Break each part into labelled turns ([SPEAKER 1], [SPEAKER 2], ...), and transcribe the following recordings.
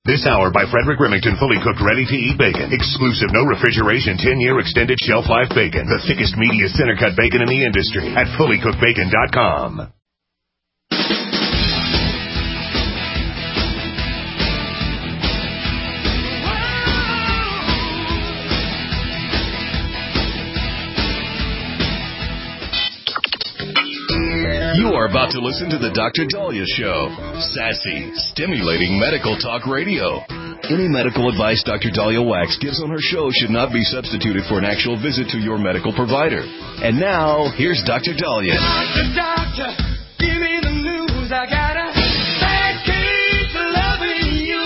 [SPEAKER 1] This hour by Frederick Remington, fully cooked, ready-to-eat bacon. Exclusive, no refrigeration, 10-year extended shelf life bacon. The thickest, meatiest, center-cut bacon in the industry at fullycookedbacon.com.
[SPEAKER 2] You are about to listen to the Dr. Daliah Show. Sassy, stimulating medical talk radio. Any medical advice Dr. Daliah Wax gives on her show should not be substituted for an actual visit to your medical provider. And now, here's Dr. Daliah.
[SPEAKER 3] Doctor, give me the news. I got a bad case of loving you.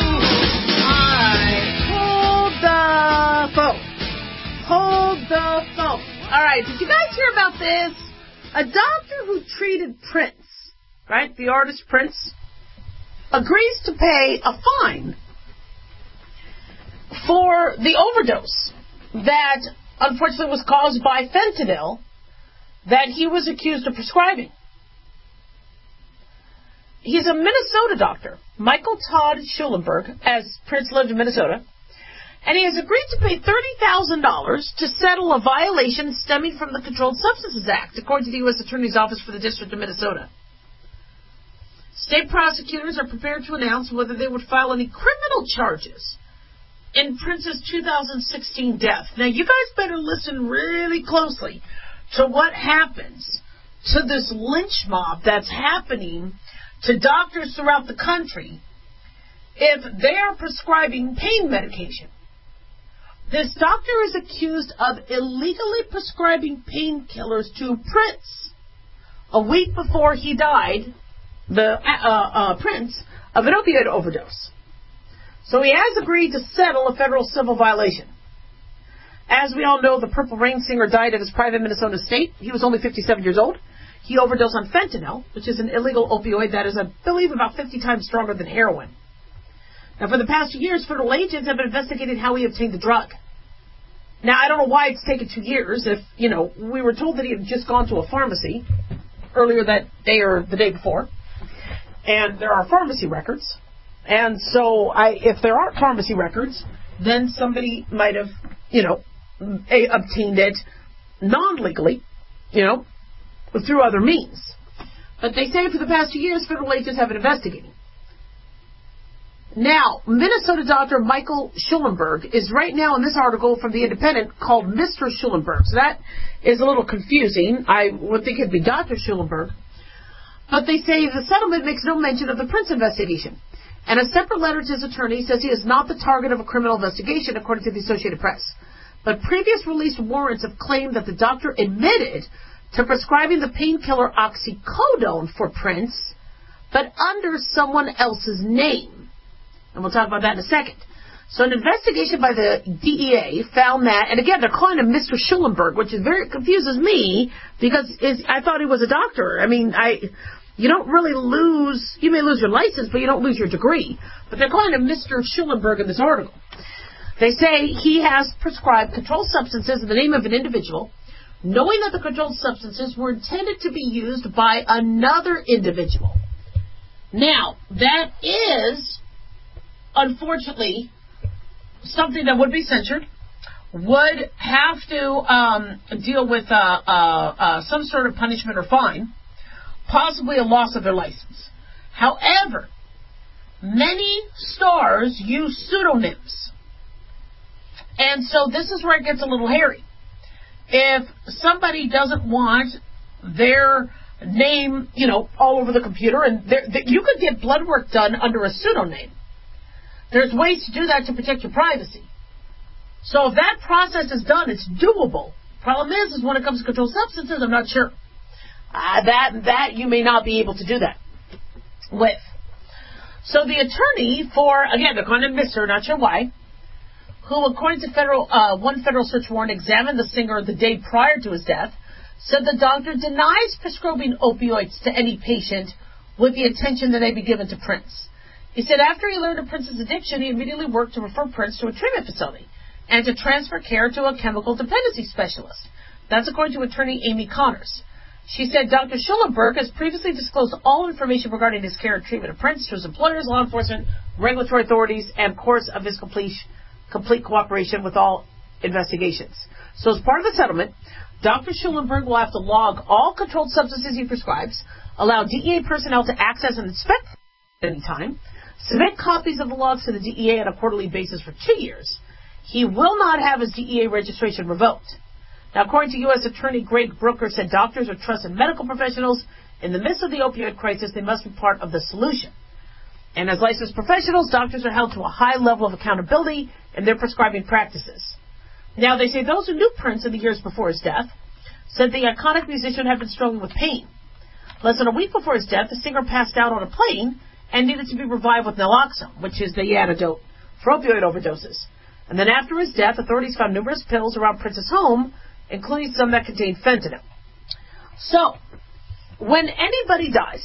[SPEAKER 4] Hold the phone. All right, did you guys hear about this? A doctor who treated Prince, right, the artist Prince, agrees to pay a fine for the overdose that unfortunately was caused by fentanyl that he was accused of prescribing. He's a Minnesota doctor, Michael Todd Schulenberg, as Prince lived in Minnesota. And he has agreed to pay $30,000 to settle a violation stemming from the Controlled Substances Act, according to the U.S. Attorney's Office for the District of Minnesota. State prosecutors are prepared to announce whether they would file any criminal charges in Prince's 2016 death. Now, you guys better listen really closely to what happens to this lynch mob that's happening to doctors throughout the country if they are prescribing pain medication. This doctor is accused of illegally prescribing painkillers to Prince a week before he died, Prince, of an opioid overdose. So he has agreed to settle a federal civil violation. As we all know, the Purple Rain singer died at his private Minnesota estate. He was only 57 years old. He overdosed on fentanyl, which is an illegal opioid that is, I believe, about 50 times stronger than heroin. Now, for the past 2 years, federal agents have been investigating how he obtained the drug. Now, I don't know why it's taken 2 years. If, we were told that he had just gone to a pharmacy earlier that day or the day before. And there are pharmacy records. And so, if there aren't pharmacy records, then somebody might have, obtained it non-legally, through other means. But they say for the past 2 years, federal agents have been investigating. Now, Minnesota doctor Michael Schulenberg is right now in this article from The Independent called Mr. Schulenberg. So that is a little confusing. I would think it'd be Dr. Schulenberg. But they say the settlement makes no mention of the Prince investigation. And a separate letter to his attorney says he is not the target of a criminal investigation, according to the Associated Press. But previous released warrants have claimed that the doctor admitted to prescribing the painkiller oxycodone for Prince, but under someone else's name. And we'll talk about that in a second. So an investigation by the DEA found that, and again, they're calling him Mr. Schulenberg, which confuses me because I thought he was a doctor. I mean, you don't really you may lose your license, but you don't lose your degree. But they're calling him Mr. Schulenberg in this article. They say he has prescribed controlled substances in the name of an individual, knowing that the controlled substances were intended to be used by another individual. Now, that is, unfortunately, something that would be censored, would have to deal with some sort of punishment or fine, possibly a loss of their license. However, many stars use pseudonyms. And so this is where it gets a little hairy. If somebody doesn't want their name, all over the computer, and you could get blood work done under a pseudonym. There's ways to do that to protect your privacy. So if that process is done, it's doable. Problem is when it comes to controlled substances, I'm not sure. That you may not be able to do that with. So the attorney for, again, they're calling him Mr., not sure why, who, according to one federal search warrant, examined the singer the day prior to his death, said the doctor denies prescribing opioids to any patient with the intention that they be given to Prince. He said after he learned of Prince's addiction, he immediately worked to refer Prince to a treatment facility and to transfer care to a chemical dependency specialist. That's according to attorney Amy Connors. She said Dr. Schulenberg has previously disclosed all information regarding his care and treatment of Prince to his employers, law enforcement, regulatory authorities, and, of course, of his complete cooperation with all investigations. So as part of the settlement, Dr. Schulenberg will have to log all controlled substances he prescribes, allow DEA personnel to access and inspect at any time, submit copies of the logs to the DEA on a quarterly basis for 2 years. He will not have his DEA registration revoked. Now, according to U.S. Attorney Greg Brooker, said doctors are trusted medical professionals. In the midst of the opioid crisis, they must be part of the solution. And as licensed professionals, doctors are held to a high level of accountability in their prescribing practices. Now, they say those who knew Prince in the years before his death said the iconic musician had been struggling with pain. Less than a week before his death, the singer passed out on a plane and needed to be revived with naloxone, which is the antidote for opioid overdoses. And then after his death, authorities found numerous pills around Prince's home, including some that contained fentanyl. So, when anybody dies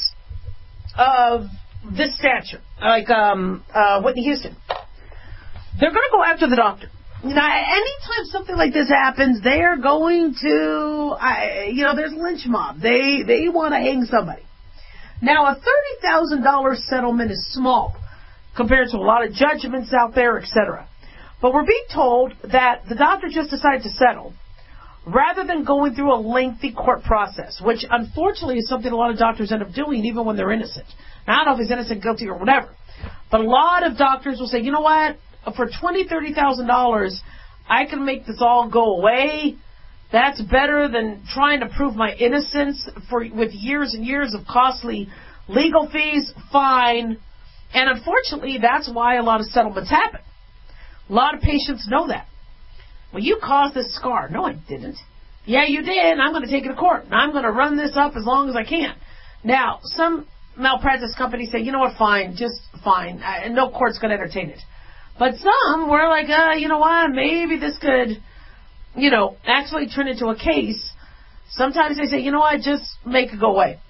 [SPEAKER 4] of this stature, like Whitney Houston, they're going to go after the doctor. Now, anytime something like this happens, they are going to, there's a lynch mob. They want to hang somebody. Now, a $30,000 settlement is small compared to a lot of judgments out there, etc. But we're being told that the doctor just decided to settle rather than going through a lengthy court process, which unfortunately is something a lot of doctors end up doing even when they're innocent. Now, I don't know if he's innocent, guilty, or whatever, but a lot of doctors will say, you know what, for $20,000, $30,000, I can make this all go away. That's better than trying to prove my innocence with years and years of costly legal fees. Fine. And unfortunately, that's why a lot of settlements happen. A lot of patients know that. Well, you caused this scar. No, I didn't. Yeah, you did. I'm going to take it to court. And I'm going to run this up as long as I can. Now, some malpractice companies say, you know what, fine, just fine. And no court's going to entertain it. But some were like, you know what, maybe this could, actually turn into a case. Sometimes they say, you know what, just make it go away.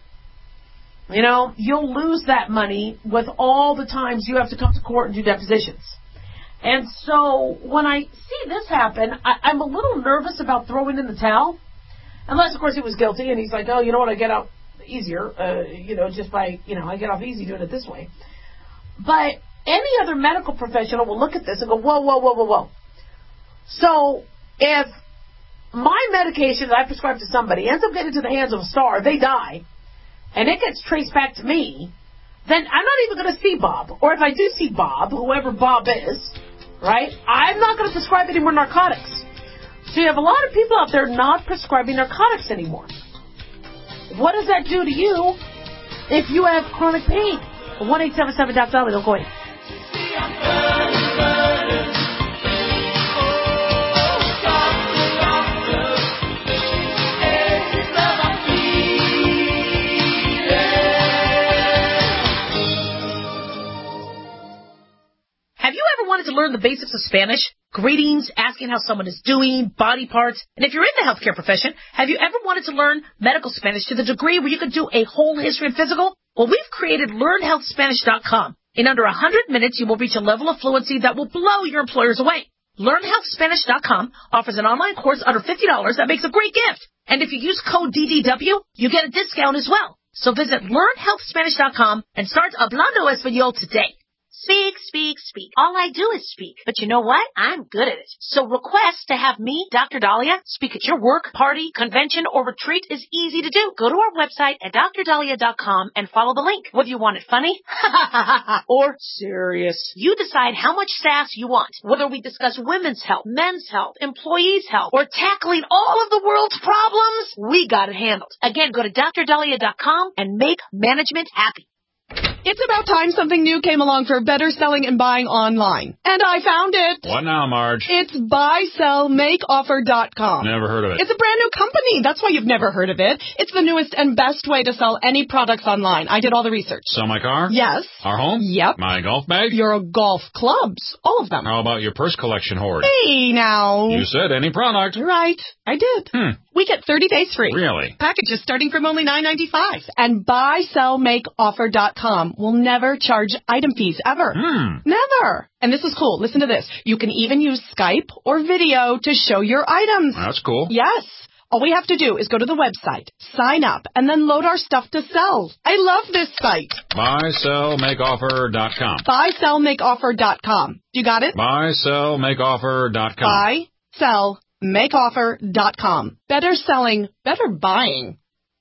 [SPEAKER 4] You'll lose that money with all the times you have to come to court and do depositions. And so when I see this happen, I'm a little nervous about throwing in the towel. Unless, of course, he was guilty and he's like, oh, you know what, I get out easier, just by, I get off easy doing it this way. But any other medical professional will look at this and go, whoa, whoa, whoa, whoa, whoa. So if my medication that I prescribe to somebody ends up getting into the hands of a star, they die, and it gets traced back to me, then I'm not even going to see Bob. Or if I do see Bob, whoever Bob is, right, I'm not going to prescribe any more narcotics. So you have a lot of people out there not prescribing narcotics anymore. What does that do to you if you have chronic pain? 1-877-DOC-DOLLAR, don't go away. Have you ever wanted to learn the basics of Spanish? Greetings, asking how someone is doing, body parts. And if you're in the healthcare profession, have you ever wanted to learn medical Spanish to the degree where you could do a whole history and physical? Well, we've created LearnHealthSpanish.com. In under 100 minutes, you will reach a level of fluency that will blow your employers away. LearnHealthSpanish.com offers an online course under $50 that makes a great gift. And if you use code DDW, you get a discount as well. So visit LearnHealthSpanish.com and start Hablando Español today. Speak, speak, speak. All I do is speak. But you know what? I'm good at it. So request to have me, Dr. Dahlia, speak at your work, party, convention, or retreat is easy to do. Go to our website at drdahlia.com and follow the link. Whether you want it funny or serious, you decide how much sass you want. Whether we discuss women's health, men's health, employees' health, or tackling all of the world's problems, we got it handled. Again, go to drdahlia.com and make management happy.
[SPEAKER 5] It's about time something new came along for better selling and buying online. And I found it.
[SPEAKER 6] What now, Marge?
[SPEAKER 5] It's buysellmakeoffer.com.
[SPEAKER 6] Never heard of it.
[SPEAKER 5] It's a brand new company. That's why you've never heard of it. It's the newest and best way to sell any products online. I did all the research.
[SPEAKER 6] Sell my car?
[SPEAKER 5] Yes.
[SPEAKER 6] Our home?
[SPEAKER 5] Yep.
[SPEAKER 6] My golf bag?
[SPEAKER 5] Your golf clubs. All of them.
[SPEAKER 6] How about your purse collection hoard?
[SPEAKER 5] Hey, now.
[SPEAKER 6] You said any product.
[SPEAKER 5] Right. I did. We get 30 days free.
[SPEAKER 6] Really?
[SPEAKER 5] Packages starting from only $9.95. And buysellmakeoffer.com will never charge item fees ever. Never. And this is cool. Listen to this. You can even use Skype or video to show your items.
[SPEAKER 6] That's cool.
[SPEAKER 5] Yes. All we have to do is go to the website, sign up, and then load our stuff to sell. I love this site.
[SPEAKER 6] BuySellMakeOffer.com.
[SPEAKER 5] BuySellMakeOffer.com. You got it?
[SPEAKER 6] BuySellMakeOffer.com.
[SPEAKER 5] BuySellMakeOffer.com. Better selling, better buying.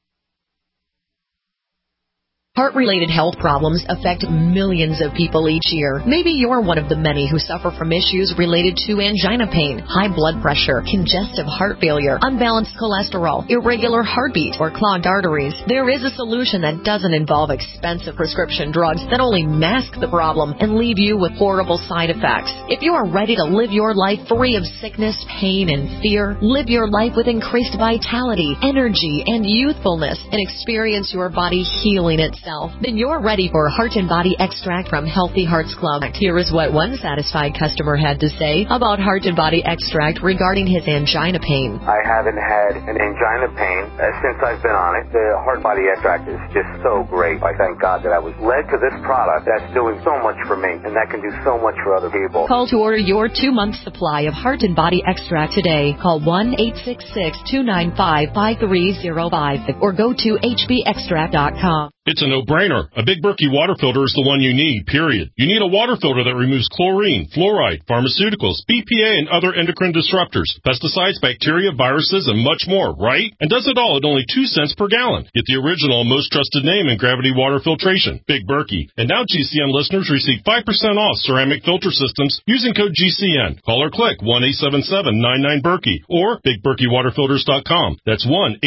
[SPEAKER 7] Heart-related health problems affect millions of people each year. Maybe you're one of the many who suffer from issues related to angina pain, high blood pressure, congestive heart failure, unbalanced cholesterol, irregular heartbeat, or clogged arteries. There is a solution that doesn't involve expensive prescription drugs that only mask the problem and leave you with horrible side effects. If you are ready to live your life free of sickness, pain, and fear, live your life with increased vitality, energy, and youthfulness, and experience your body healing itself, then you're ready for Heart and Body Extract from Healthy Hearts Club. Here is what one satisfied customer had to say about Heart and Body Extract regarding his angina pain.
[SPEAKER 8] I haven't had an angina pain since I've been on it. The Heart and Body Extract is just so great. I thank God that I was led to this product that's doing so much for me and that can do so much for other people.
[SPEAKER 7] Call to order your 2-month supply of Heart and Body Extract today. Call 1-866-295-5305 or go to hbextract.com.
[SPEAKER 9] It's a no-brainer. A Big Berkey water filter is the one you need, period. You need a water filter that removes chlorine, fluoride, pharmaceuticals, BPA, and other endocrine disruptors, pesticides, bacteria, viruses, and much more, right? And does it all at only 2 cents per gallon. Get the original and most trusted name in gravity water filtration, Big Berkey. And now GCN listeners receive 5% off ceramic filter systems using code GCN. Call or click 1-877-99-BERKEY or BigBerkeyWaterFilters.com. That's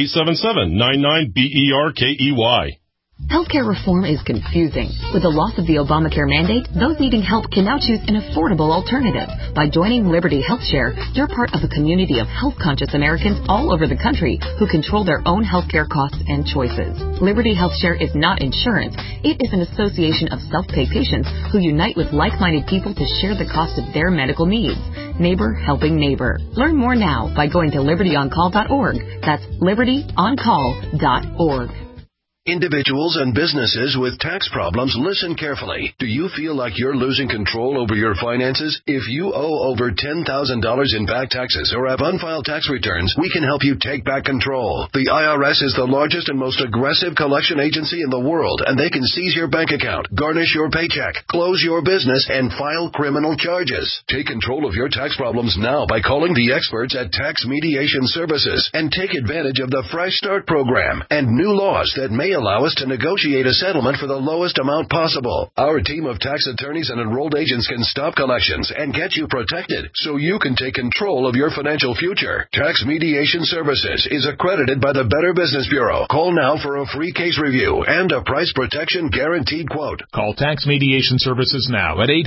[SPEAKER 9] 1-877-99-BERKEY.
[SPEAKER 10] Healthcare reform is confusing. With the loss of the Obamacare mandate, those needing help can now choose an affordable alternative. By joining Liberty HealthShare, you're part of a community of health-conscious Americans all over the country who control their own healthcare costs and choices. Liberty HealthShare is not insurance. It is an association of self-pay patients who unite with like-minded people to share the cost of their medical needs. Neighbor helping neighbor. Learn more now by going to libertyoncall.org. That's libertyoncall.org.
[SPEAKER 11] Individuals and businesses with tax problems, listen carefully. Do you feel like you're losing control over your finances? If you owe over $10,000 in back taxes or have unfiled tax returns, we can help you take back control. The IRS is the largest and most aggressive collection agency in the world, and they can seize your bank account, garnish your paycheck, close your business, and file criminal charges. Take control of your tax problems now by calling the experts at Tax Mediation Services and take advantage of the Fresh Start program and new laws that may allow us to negotiate a settlement for the lowest amount possible. Our team of tax attorneys and enrolled agents can stop collections and get you protected so you can take control of your financial future. Tax Mediation Services is accredited by the Better Business Bureau. Call now for a free case review and a price protection guaranteed quote.
[SPEAKER 6] Call Tax Mediation Services now at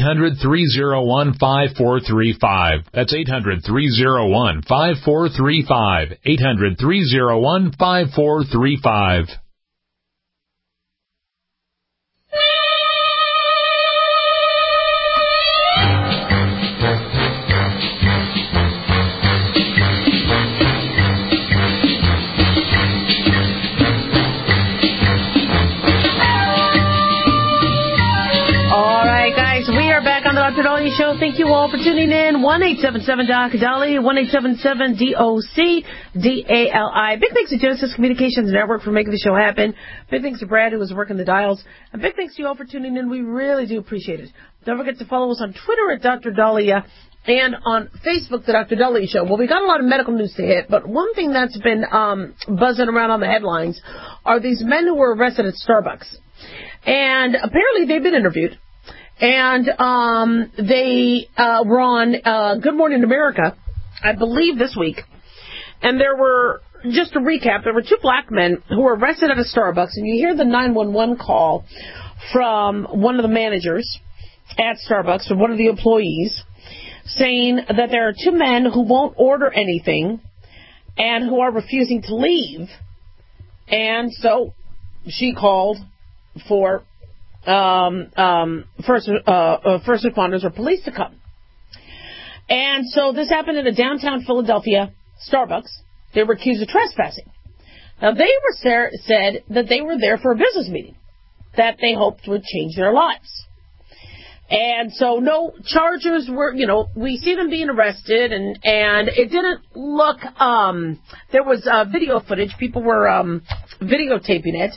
[SPEAKER 6] 800-301-5435. That's 800-301-5435. 800-301-5435.
[SPEAKER 4] Dr. Dahlia Show. Thank you all for tuning in. 1-877-DOC-DALI, 1-877-DOC-DALI. Big thanks to Genesis Communications Network for making the show happen. Big thanks to Brad, who was working the dials. And big thanks to you all for tuning in. We really do appreciate it. Don't forget to follow us on Twitter at Dr. Dahlia and on Facebook, The Dr. Dahlia Show. Well, we got a lot of medical news to hit, but one thing that's been buzzing around on the headlines are these men who were arrested at Starbucks. And apparently they've been interviewed. And they were on Good Morning America, I believe, this week. And there were, just to recap, there were two black men who were arrested at a Starbucks. And you hear the 911 call from one of the managers at Starbucks, or one of the employees, saying that there are two men who won't order anything and who are refusing to leave. And so she called for first responders or police to come. And so this happened in a downtown Philadelphia Starbucks. They were accused of trespassing. Now, they were said that they were there for a business meeting that they hoped would change their lives. And so no charges were, we see them being arrested, and it didn't look, there was video footage. People were videotaping it.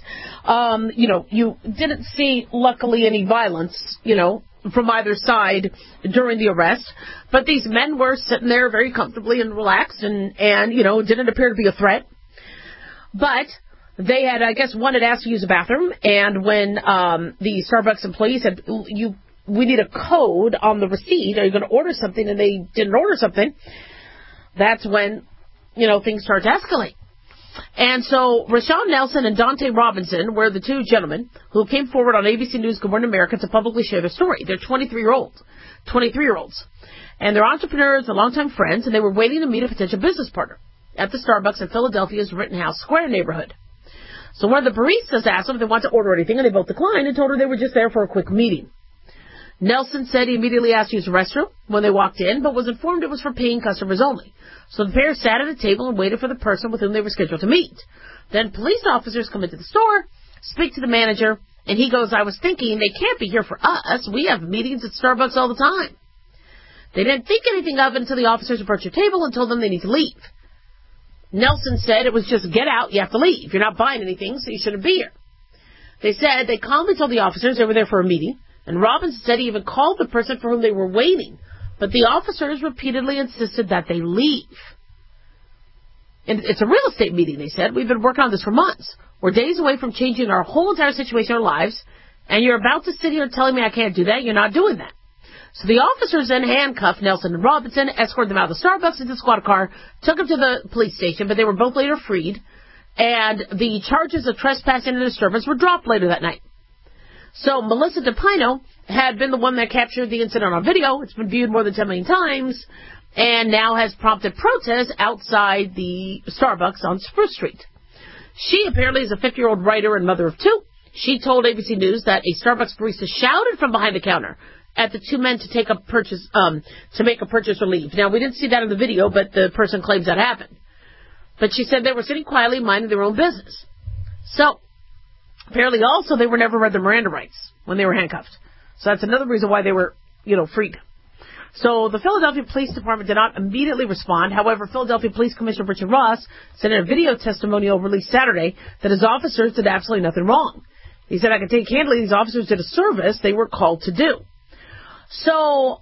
[SPEAKER 4] You didn't see, luckily, any violence, from either side during the arrest. But these men were sitting there very comfortably and relaxed, and didn't appear to be a threat. But they had, I guess, one had asked to use a bathroom, and when the Starbucks employee said, we need a code on the receipt, are you going to order something, and they didn't order something, that's when, things start to escalate. And so Rashawn Nelson and Dante Robinson were the two gentlemen who came forward on ABC News Good Morning America to publicly share their story. They're 23-year-olds. And they're entrepreneurs and longtime friends, and they were waiting to meet a potential business partner at the Starbucks in Philadelphia's Rittenhouse Square neighborhood. So one of the baristas asked them if they wanted to order anything, and they both declined and told her they were just there for a quick meeting. Nelson said he immediately asked to use the restroom when they walked in, but was informed it was for paying customers only. So the pair sat at a table and waited for the person with whom they were scheduled to meet. Then police officers come into the store, speak to the manager, and he goes, I was thinking they can't be here for us. We have meetings at Starbucks all the time. They didn't think anything of it until the officers approached their table and told them they need to leave. Nelson said it was just get out, you have to leave. You're not buying anything, so you shouldn't be here. They said they calmly told the officers they were there for a meeting, and Robinson said he even called the person for whom they were waiting, but the officers repeatedly insisted that they leave. And it's a real estate meeting, they said. We've been working on this for months. We're days away from changing our whole entire situation in our lives, and you're about to sit here telling me I can't do that. You're not doing that. So the officers then handcuffed Nelson and Robinson, escorted them out of the Starbucks into the squad car, took them to the police station, but they were both later freed, and the charges of trespassing and disturbance were dropped later that night. So Melissa DePino had been the one that captured the incident on video. It's been viewed more than 10 million times, and now has prompted protests outside the Starbucks on Spruce Street. She apparently is a 50-year-old writer and mother of two. She told ABC News that a Starbucks barista shouted from behind the counter at the two men to take a purchase, to make a purchase or leave. Now, we didn't see that in the video, but the person claims that happened. But she said they were sitting quietly minding their own business. So, apparently also they were never read their Miranda rights when they were handcuffed. So that's another reason why they were, freed. So the Philadelphia Police Department did not immediately respond. However, Philadelphia Police Commissioner Richard Ross said in a video testimonial released Saturday that his officers did absolutely nothing wrong. He said, I can take candidly, these officers did a service they were called to do. So,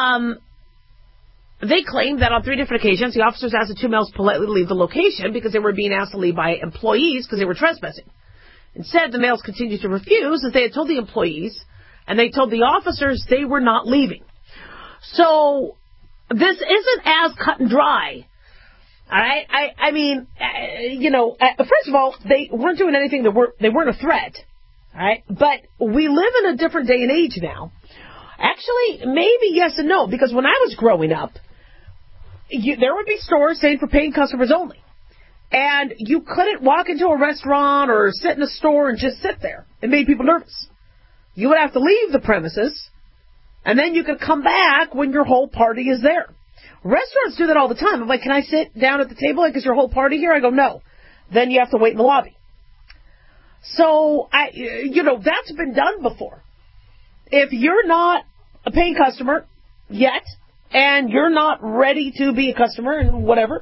[SPEAKER 4] they claimed that on 3 different occasions, the officers asked the two males politely to leave the location because they were being asked to leave by employees because they were trespassing. Instead, the males continued to refuse as they had told the employees, and they told the officers they were not leaving. So, this isn't as cut and dry. All right? I mean, first of all, they weren't doing anything they weren't a threat. All right? But we live in a different day and age now. Actually, maybe yes and no, because when I was growing up, there would be stores saying for paying customers only. And you couldn't walk into a restaurant or sit in a store and just sit there. It made people nervous. You would have to leave the premises, and then you could come back when your whole party is there. Restaurants do that all the time. I'm like, can I sit down at the table? Like, is your whole party here? I go, no. Then you have to wait in the lobby. So, that's been done before. If you're not a paying customer yet, and you're not ready to be a customer and whatever,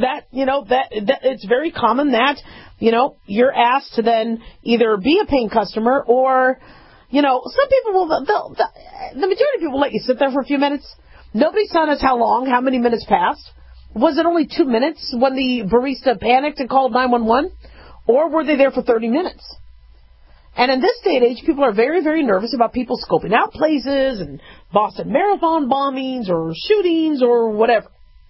[SPEAKER 4] it's very common that, you're asked to then either be a paying customer or, some people will, the majority of people let you sit there for a few minutes. Nobody's telling us how many minutes passed. Was it only 2 minutes when the barista panicked and called 911? Or were they there for 30 minutes? And in this day and age, people are very, very nervous about people scoping out places and Boston Marathon bombings or shootings or whatever.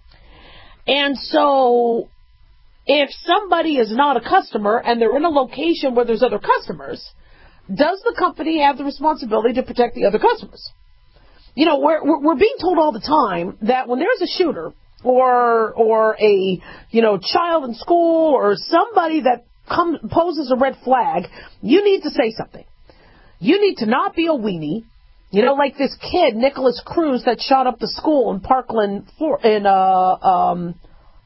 [SPEAKER 4] And so, if somebody is not a customer and they're in a location where there's other customers, does the company have the responsibility to protect the other customers? We're being told all the time that when there's a shooter or a, child in school or somebody that poses a red flag, you need to say something. You need to not be a weenie. Like this kid, Nicholas Cruz, that shot up the school in Parkland, Florida.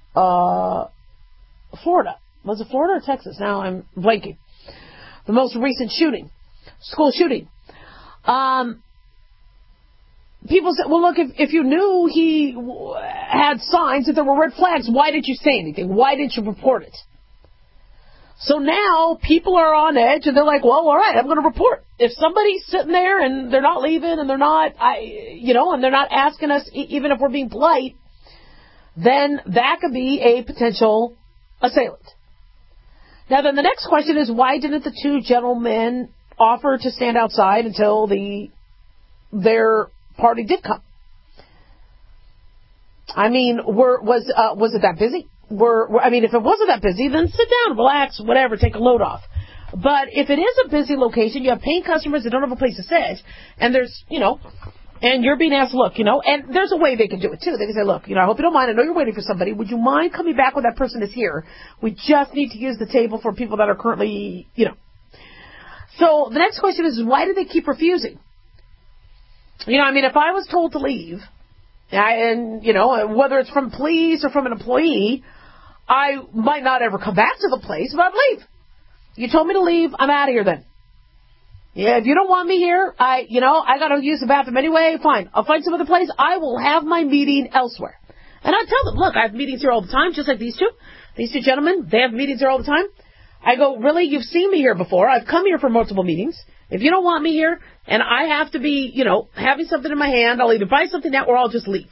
[SPEAKER 4] Was it Florida or Texas? Now I'm blanking. The most recent school shooting. people say, well, look, if you knew he had signs that there were red flags, why didn't you say anything? Why didn't you report it? So now people are on edge, and they're like, well, all right, I'm going to report. If somebody's sitting there and they're not leaving and they're not, and they're not asking us, even if we're being polite, then that could be a potential assailant. Now, then the next question is, why didn't the two gentlemen offer to stand outside until their party did come? I mean, was it that busy? If it wasn't that busy, then sit down, relax, whatever, take a load off. But if it is a busy location, you have paying customers that don't have a place to sit, and there's, and you're being asked, look, and there's a way they can do it too. They can say, look, I hope you don't mind. I know you're waiting for somebody. Would you mind coming back when that person is here? We just need to use the table for people that are currently, So the next question is, why do they keep refusing? If I was told to leave, and, whether it's from police or from an employee, I might not ever come back to the place, but I'd leave. You told me to leave, I'm out of here then. Yeah, if you don't want me here, I got to use the bathroom anyway, fine. I'll find some other place. I will have my meeting elsewhere. And I tell them, look, I have meetings here all the time, just like these two. These two gentlemen, they have meetings here all the time. I go, really? You've seen me here before. I've come here for multiple meetings. If you don't want me here, and I have to be, having something in my hand, I'll either buy something now or I'll just leave.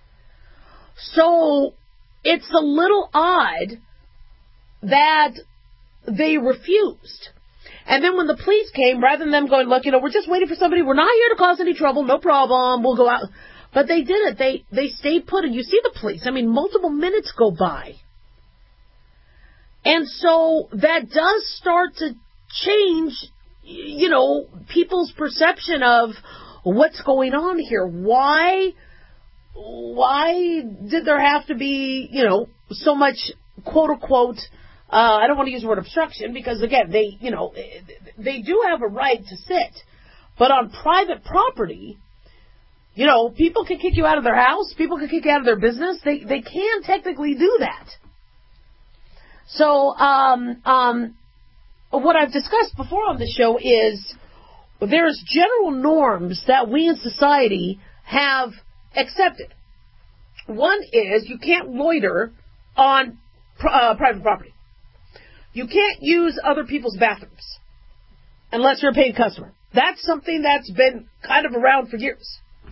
[SPEAKER 4] So it's a little odd that they refused. And then when the police came, rather than them going, look, we're just waiting for somebody. We're not here to cause any trouble. No problem. We'll go out. But they did it. They stayed put. And you see the police. Multiple minutes go by. And so that does start to change, people's perception of what's going on here. Why did there have to be, so much, quote unquote, I don't want to use the word obstruction because, again, they do have a right to sit. But on private property, people can kick you out of their house. People can kick you out of their business. They can technically do that. So, what I've discussed before on the show is there's general norms that we in society have accepted. One is you can't loiter on private property. You can't use other people's bathrooms unless you're a paid customer. That's something that's been kind of around for years.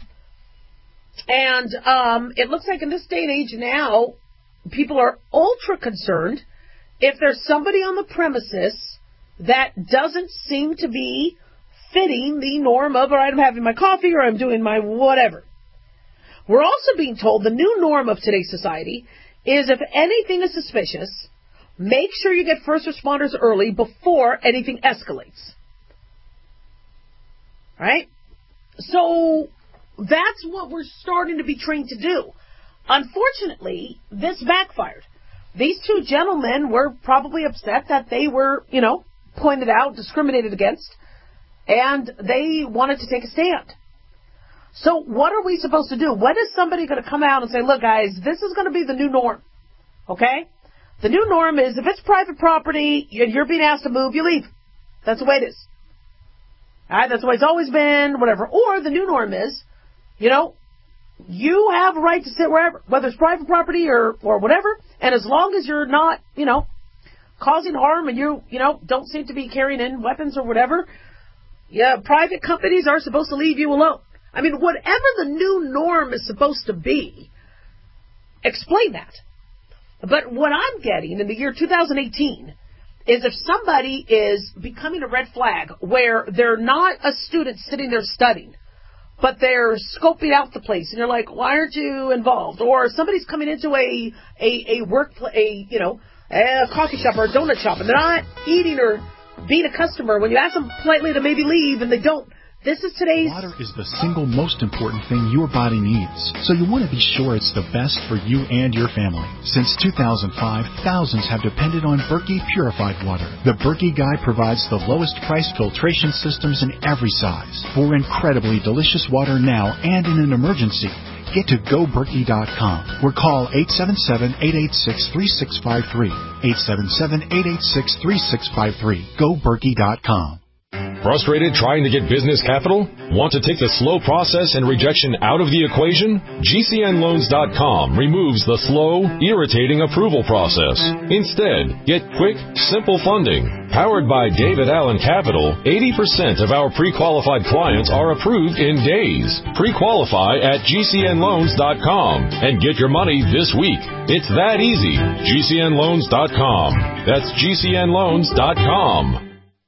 [SPEAKER 4] And it looks like in this day and age now, people are ultra concerned if there's somebody on the premises that doesn't seem to be fitting the norm of, all right, I'm having my coffee or I'm doing my whatever. We're also being told the new norm of today's society is if anything is suspicious, make sure you get first responders early before anything escalates. Right? So that's what we're starting to be trained to do. Unfortunately, this backfired. These two gentlemen were probably upset that they were, pointed out, discriminated against, and they wanted to take a stand. So what are we supposed to do? When is somebody going to come out and say, look, guys, this is going to be the new norm, okay? The new norm is if it's private property and you're being asked to move, you leave. That's the way it is. All right, that's the way it's always been, whatever. Or the new norm is, you have a right to sit wherever, whether it's private property or whatever, and as long as you're not, causing harm and you don't seem to be carrying in weapons or whatever, private companies are supposed to leave you alone. Whatever the new norm is supposed to be, explain that. But what I'm getting in the year 2018 is if somebody is becoming a red flag where they're not a student sitting there studying, but they're scoping out the place, and you're like, why aren't you involved? Or somebody's coming into a coffee shop or a donut shop, and they're not eating or being a customer. When you ask them politely to maybe leave, and they don't. This is today's...
[SPEAKER 12] Water is the single most important thing your body needs, so you want to be sure it's the best for you and your family. Since 2005, thousands have depended on Berkey purified water. The Berkey Guy provides the lowest price filtration systems in every size. For incredibly delicious water now and in an emergency, get to GoBerkey.com or call 877-886-3653. 877-886-3653. GoBerkey.com.
[SPEAKER 13] Frustrated trying to get business capital? Want to take the slow process and rejection out of the equation? GCNLoans.com removes the slow, irritating approval process. Instead, get quick, simple funding. Powered by David Allen Capital, 80% of our pre-qualified clients are approved in days. Pre-qualify at GCNLoans.com and get your money this week. It's that easy. GCNLoans.com. That's GCNLoans.com.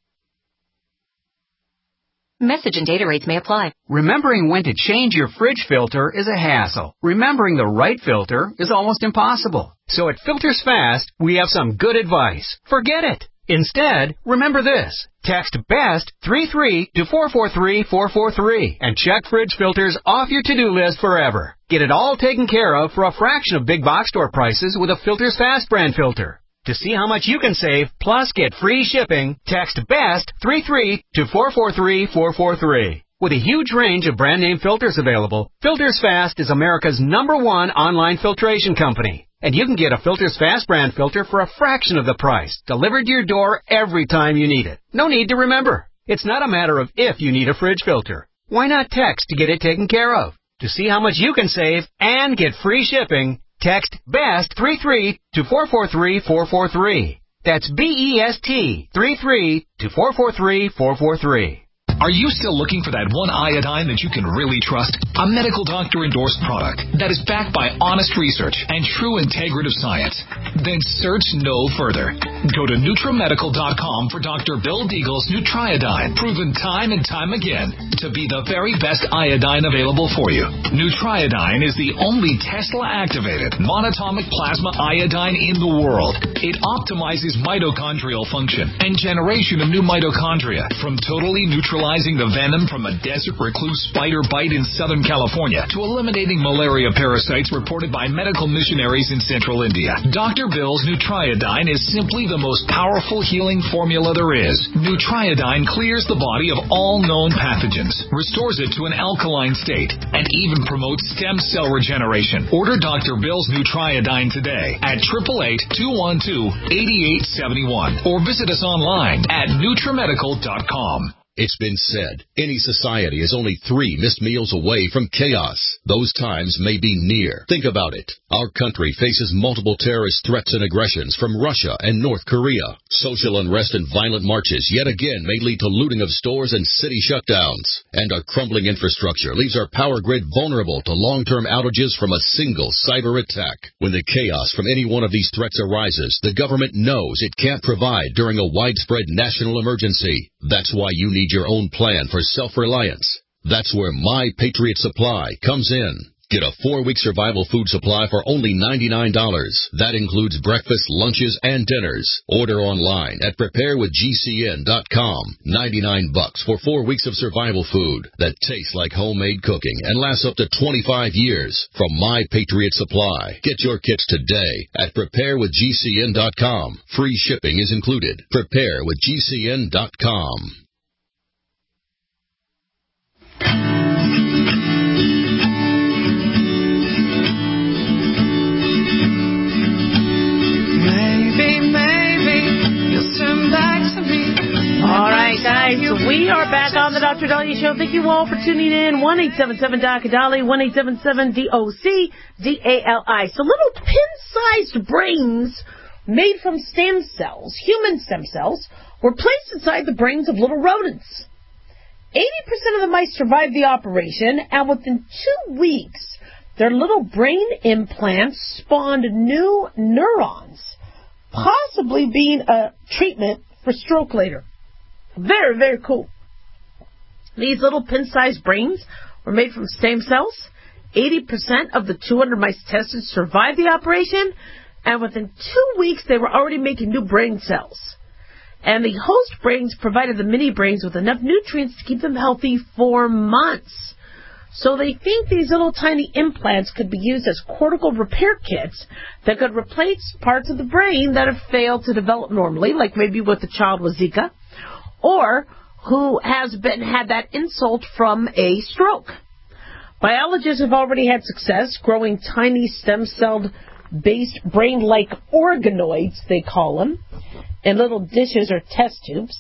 [SPEAKER 14] Message and data rates may apply.
[SPEAKER 15] Remembering when to change your fridge filter is a hassle. Remembering the right filter is almost impossible. So at Filters Fast, we have some good advice. Forget it. Instead, remember this. Text BEST 33 to 443-443 and check fridge filters off your to-do list forever. Get it all taken care of for a fraction of big box store prices with a Filters Fast brand filter. To see how much you can save, plus get free shipping, text BEST 33 to 443-443. With a huge range of brand name filters available, Filters Fast is America's #1 online filtration company. And you can get a Filters Fast brand filter for a fraction of the price, delivered to your door every time you need it. No need to remember. It's not a matter of if you need a fridge filter. Why not text to get it taken care of? To see how much you can save and get free shipping, text BEST 33 to 443-443. That's BEST 33 to 443-443.
[SPEAKER 16] Are you still looking for that one iodine that you can really trust? A medical doctor endorsed product that is backed by honest research and true integrative science? Then search no further. Go to NutriMedical.com for Dr. Bill Deagle's Nutriodine, proven time and time again to be the very best iodine available for you. Nutriodine is the only Tesla-activated monatomic plasma iodine in the world. It optimizes mitochondrial function and generation of new mitochondria from totally neutralizing the venom from a desert recluse spider bite in Southern California to eliminating malaria parasites reported by medical missionaries in Central India. Dr. Bill's Nutriodine is simply the most powerful healing formula there is. Nutriodine clears the body of all known pathogens, restores it to an alkaline state, and even promotes stem cell regeneration. Order Dr. Bill's Nutriodine today at 888-212-8871 or visit us online at NutriMedical.com.
[SPEAKER 17] It's been said, any society is only 3 missed meals away from chaos. Those times may be near. Think about it. Our country faces multiple terrorist threats and aggressions from Russia and North Korea. Social unrest and violent marches yet again may lead to looting of stores and city shutdowns. And our crumbling infrastructure leaves our power grid vulnerable to long-term outages from a single cyber attack. When the chaos from any one of these threats arises, the government knows it can't provide during a widespread national emergency. That's why you need your own plan for self-reliance. That's where My Patriot Supply comes in. Get a 4-week survival food supply for only $99. That includes breakfast, lunches, and dinners. Order online at preparewithgcn.com. $99 for 4 weeks of survival food that tastes like homemade cooking and lasts up to 25 years from My Patriot Supply. Get your kits today at preparewithgcn.com. Free shipping is included. Preparewithgcn.com.
[SPEAKER 4] All right, guys, we are back on the Dr. Dahlia Show. Thank you all for tuning in. 1-877-DOC-DALI, 1-877-DOC-DALI. So little pin-sized brains made from stem cells, human stem cells, were placed inside the brains of little rodents. 80% of the mice survived the operation, and within 2 weeks, their little brain implants spawned new neurons, possibly being a treatment for stroke later. Very, very cool. These little pin-sized brains were made from stem cells. 80% of the 200 mice tested survived the operation, and within 2 weeks, they were already making new brain cells. And the host brains provided the mini brains with enough nutrients to keep them healthy for months. So they think these little tiny implants could be used as cortical repair kits that could replace parts of the brain that have failed to develop normally, like maybe with a child with Zika, or who has had that insult from a stroke. Biologists have already had success growing tiny stem cell-based brain-like organoids, they call them, in little dishes or test tubes.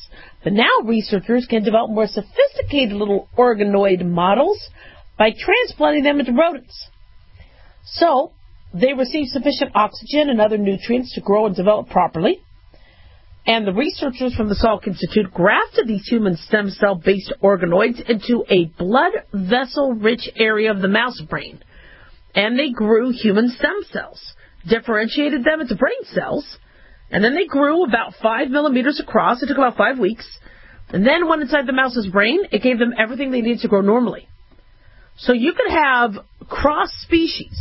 [SPEAKER 4] But now researchers can develop more sophisticated little organoid models by transplanting them into rodents. So, they receive sufficient oxygen and other nutrients to grow and develop properly. And the researchers from the Salk Institute grafted these human stem cell-based organoids into a blood vessel-rich area of the mouse brain. And they grew human stem cells, differentiated them into brain cells, and then they grew about 5 millimeters across. It took about 5 weeks. And then when inside the mouse's brain, it gave them everything they needed to grow normally. So you could have cross-species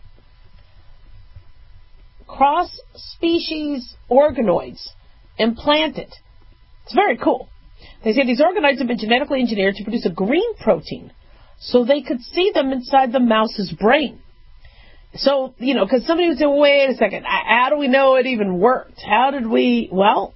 [SPEAKER 4] organoids implanted. It's very cool. They say these organoids have been genetically engineered to produce a green protein so they could see them inside the mouse's brain. So, because somebody would say, wait a second, how do we know it even worked? How did we,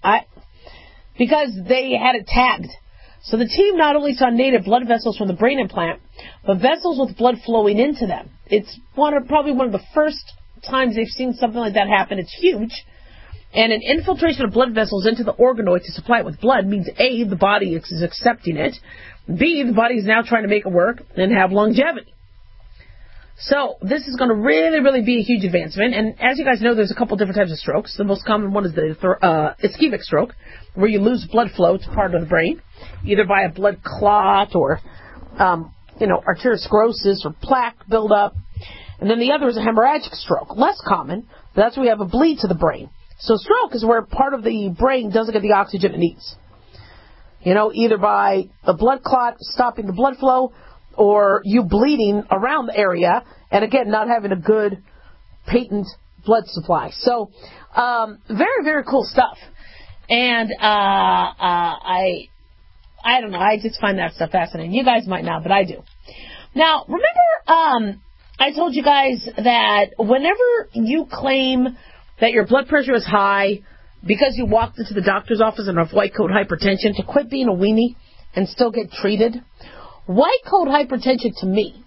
[SPEAKER 4] because they had it tagged. So the team not only saw native blood vessels from the brain implant, but vessels with blood flowing into them. It's probably one of the first times they've seen something like that happen. It's huge. And an infiltration of blood vessels into the organoid to supply it with blood means A, the body is accepting it, B, the body is now trying to make it work and have longevity. So this is going to really, really be a huge advancement. And as you guys know, there's a couple different types of strokes. The most common one is the ischemic stroke, where you lose blood flow to part of the brain, either by a blood clot or, arteriosclerosis or plaque buildup. And then the other is a hemorrhagic stroke. Less common, but that's where you have a bleed to the brain. So stroke is where part of the brain doesn't get the oxygen it needs. Either by a blood clot stopping the blood flow or you bleeding around the area and, again, not having a good patent blood supply. So very, very cool stuff. And I don't know. I just find that stuff fascinating. You guys might not, but I do. Now, remember I told you guys that whenever you claim that your blood pressure is high because you walked into the doctor's office and have white coat hypertension, to quit being a weenie and still get treated. White coat hypertension, to me,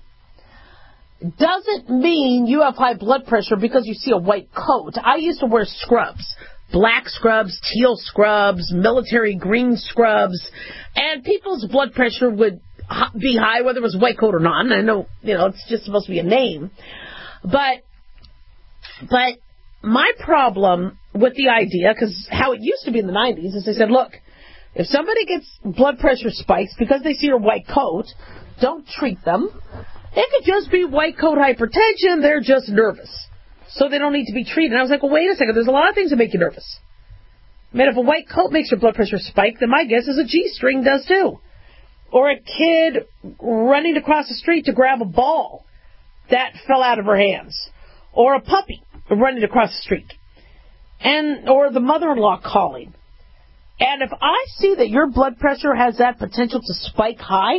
[SPEAKER 4] doesn't mean you have high blood pressure because you see a white coat. I used to wear scrubs, black scrubs, teal scrubs, military green scrubs, and people's blood pressure would be high whether it was white coat or not. And I know, it's just supposed to be a name. But my problem with the idea, because how it used to be in the 90s, is they said, look, if somebody gets blood pressure spikes because they see your white coat, don't treat them. It could just be white coat hypertension. They're just nervous. So they don't need to be treated. And I was like, well, wait a second. There's a lot of things that make you nervous. I mean, if a white coat makes your blood pressure spike, then my guess is a G-string does too. Or a kid running across the street to grab a ball that fell out of her hands. Or a puppy running across the street. Or the mother-in-law calling. And if I see that your blood pressure has that potential to spike high,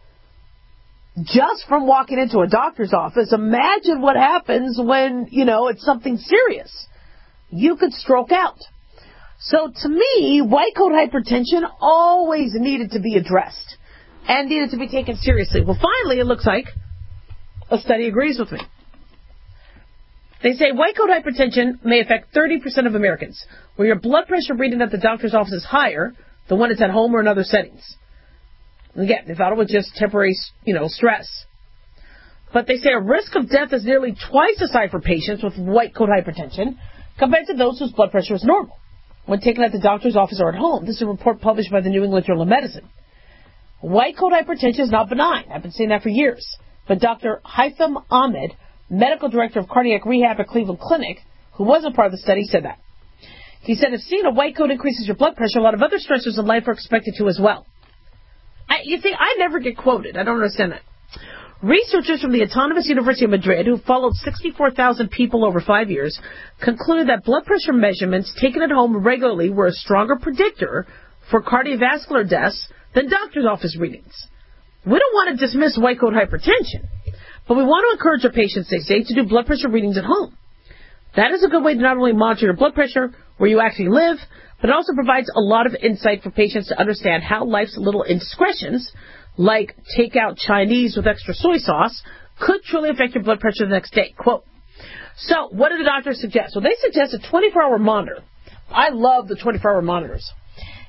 [SPEAKER 4] just from walking into a doctor's office, imagine what happens when, it's something serious. You could stroke out. So to me, white coat hypertension always needed to be addressed and needed to be taken seriously. Well, finally, it looks like a study agrees with me. They say white coat hypertension may affect 30% of Americans, where your blood pressure reading at the doctor's office is higher than when it's at home or in other settings. Again, they thought it was just temporary, stress. But they say a risk of death is nearly twice as high for patients with white coat hypertension compared to those whose blood pressure is normal when taken at the doctor's office or at home. This is a report published by the New England Journal of Medicine. White coat hypertension is not benign. I've been saying that for years. But Dr. Haitham Ahmed, medical director of cardiac rehab at Cleveland Clinic, who wasn't part of the study, said that. He said, if seeing a white coat increases your blood pressure, a lot of other stressors in life are expected to as well. You see, I never get quoted. I don't understand that. Researchers from the Autonomous University of Madrid, who followed 64,000 people over 5 years, concluded that blood pressure measurements taken at home regularly were a stronger predictor for cardiovascular deaths than doctor's office readings. We don't want to dismiss white coat hypertension, but we want to encourage our patients, they say, to do blood pressure readings at home. That is a good way to not only monitor your blood pressure where you actually live, but it also provides a lot of insight for patients to understand how life's little indiscretions, like take-out Chinese with extra soy sauce, could truly affect your blood pressure the next day. Quote. So, what do the doctors suggest? Well, they suggest a 24-hour monitor. I love the 24-hour monitors.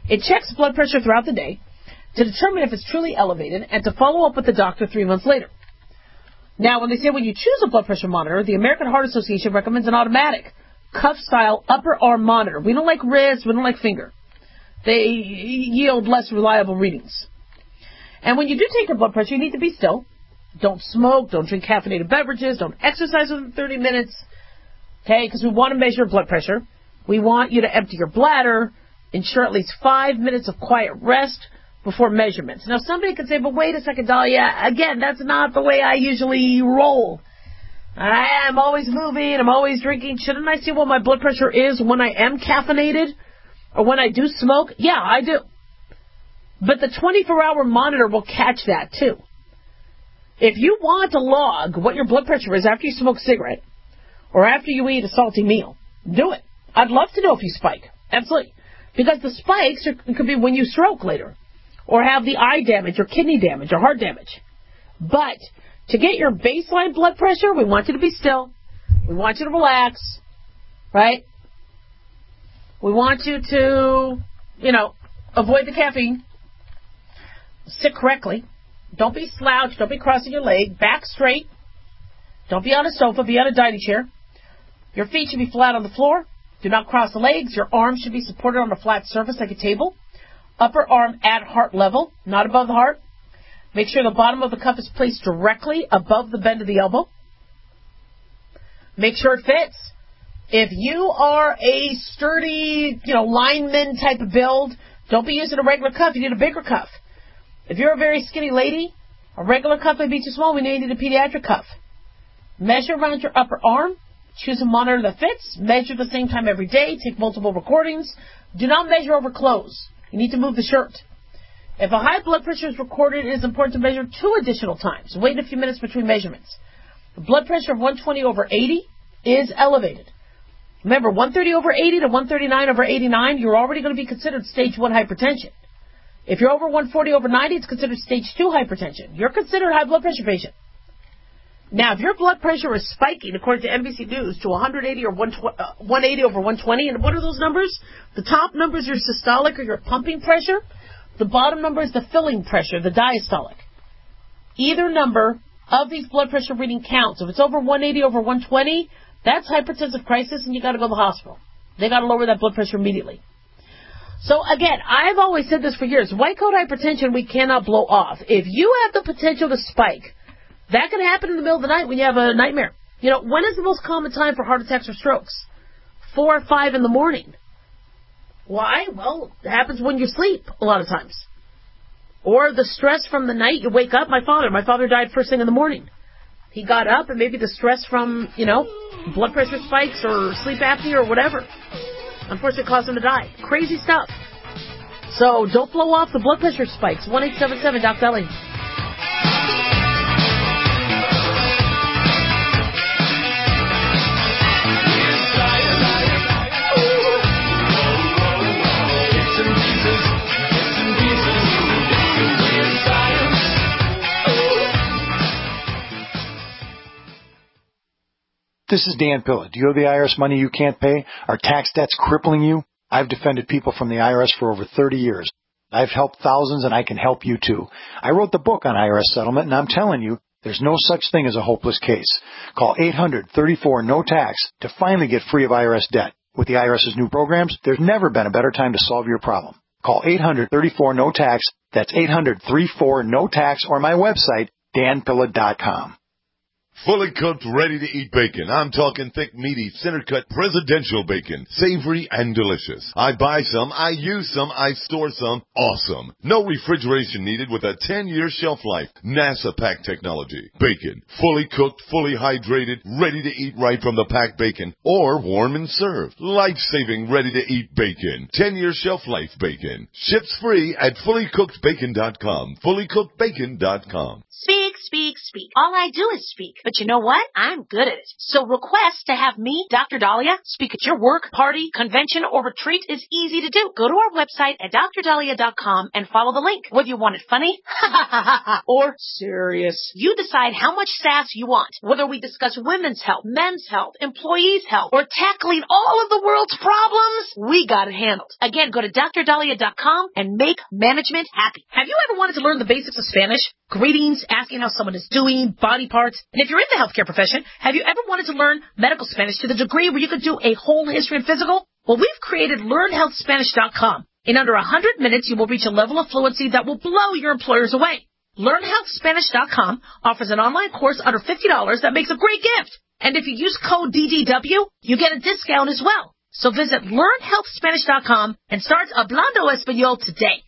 [SPEAKER 4] It checks blood pressure throughout the day to determine if it's truly elevated and to follow up with the doctor 3 months later. Now, when you choose a blood pressure monitor, the American Heart Association recommends an automatic cuff-style upper arm monitor. We don't like wrist, we don't like finger. They yield less reliable readings. And when you do take your blood pressure, you need to be still. Don't smoke, don't drink caffeinated beverages, don't exercise within 30 minutes. Okay, because we want to measure blood pressure. We want you to empty your bladder, ensure at least 5 minutes of quiet rest before measurements. Now, somebody could say, but wait a second, Dahlia, again, that's not the way I usually roll. I'm always moving, I'm always drinking. Shouldn't I see what my blood pressure is when I am caffeinated or when I do smoke? Yeah, I do. But the 24-hour monitor will catch that, too. If you want to log what your blood pressure is after you smoke a cigarette or after you eat a salty meal, do it. I'd love to know if you spike. Absolutely. Because the spikes could be when you stroke later or have the eye damage or kidney damage or heart damage. But to get your baseline blood pressure, we want you to be still. We want you to relax, right? We want you to, avoid the caffeine. Sit correctly. Don't be slouched. Don't be crossing your leg. Back straight. Don't be on a sofa. Be on a dining chair. Your feet should be flat on the floor. Do not cross the legs. Your arms should be supported on a flat surface like a table. Upper arm at heart level, not above the heart. Make sure the bottom of the cuff is placed directly above the bend of the elbow. Make sure it fits. If you are a sturdy, lineman type of build, don't be using a regular cuff. You need a bigger cuff. If you're a very skinny lady, a regular cuff may be too small. We need a pediatric cuff. Measure around your upper arm. Choose a monitor that fits. Measure the same time every day. Take multiple recordings. Do not measure over clothes. You need to move the shirt. If a high blood pressure is recorded, it is important to measure 2 additional times. Wait a few minutes between measurements. The blood pressure of 120 over 80 is elevated. Remember, 130 over 80 to 139 over 89, you're already going to be considered stage 1 hypertension. If you're over 140 over 90, it's considered stage 2 hypertension. You're considered a high blood pressure patient. Now, if your blood pressure is spiking, according to NBC News, to 180 or 180 over 120, and what are those numbers? The top number is your systolic or your pumping pressure. The bottom number is the filling pressure, the diastolic. Either number of these blood pressure reading counts. If it's over 180 over 120, that's hypertensive crisis, and you got to go to the hospital. They got to lower that blood pressure immediately. So again, I've always said this for years. White coat hypertension we cannot blow off. If you have the potential to spike, that can happen in the middle of the night when you have a nightmare. When is the most common time for heart attacks or strokes? 4 or 5 in the morning. Why? Well, it happens when you sleep a lot of times. Or the stress from the night, you wake up. My father died first thing in the morning. He got up and maybe the stress from, blood pressure spikes or sleep apnea or whatever, unfortunately caused him to die. Crazy stuff. So don't blow off the blood pressure spikes. 1-877 Doc Belly.
[SPEAKER 18] This is Dan Pilla. Do you owe the IRS money you can't pay? Are tax debts crippling you? I've defended people from the IRS for over 30 years. I've helped thousands, and I can help you too. I wrote the book on IRS settlement, and I'm telling you, there's no such thing as a hopeless case. Call 800-34-NO-TAX to finally get free of IRS debt. With the IRS's new programs, there's never been a better time to solve your problem. Call 800-34-NO-TAX. That's 800-34-NO-TAX, or my website, danpilla.com.
[SPEAKER 19] Fully cooked, ready-to-eat bacon. I'm talking thick, meaty, center-cut presidential bacon. Savory and delicious. I buy some, I use some, I store some. Awesome. No refrigeration needed with a 10-year shelf life. NASA pack technology. Bacon. Fully cooked, fully hydrated, ready to eat right from the packed bacon. Or warm and served. Life-saving, ready-to-eat bacon. 10-year shelf life bacon. Ships free at fullycookedbacon.com. Fullycookedbacon.com.
[SPEAKER 20] Speak, speak, speak. All I do is speak. But you know what? I'm good at it. So request to have me, Dr. Dahlia, speak at your work, party, convention, or retreat is easy to do. Go to our website at drdahlia.com and follow the link. Whether you want it funny or serious, you decide how much sass you want. Whether we discuss women's health, men's health, employees' health, or tackling all of the world's problems, we got it handled. Again, go to drdahlia.com and make management happy. Have you ever wanted to learn the basics of Spanish? Greetings, asking how someone is doing, body parts. And if you're in the healthcare profession, have you ever wanted to learn medical Spanish to the degree where you could do a whole history and physical? Well, we've created LearnHealthSpanish.com. In under 100 minutes, you will reach a level of fluency that will blow your employers away. LearnHealthSpanish.com offers an online course under $50 that makes a great gift. And if you use code DDW, you get a discount as well. So visit LearnHealthSpanish.com and start Hablando Español today.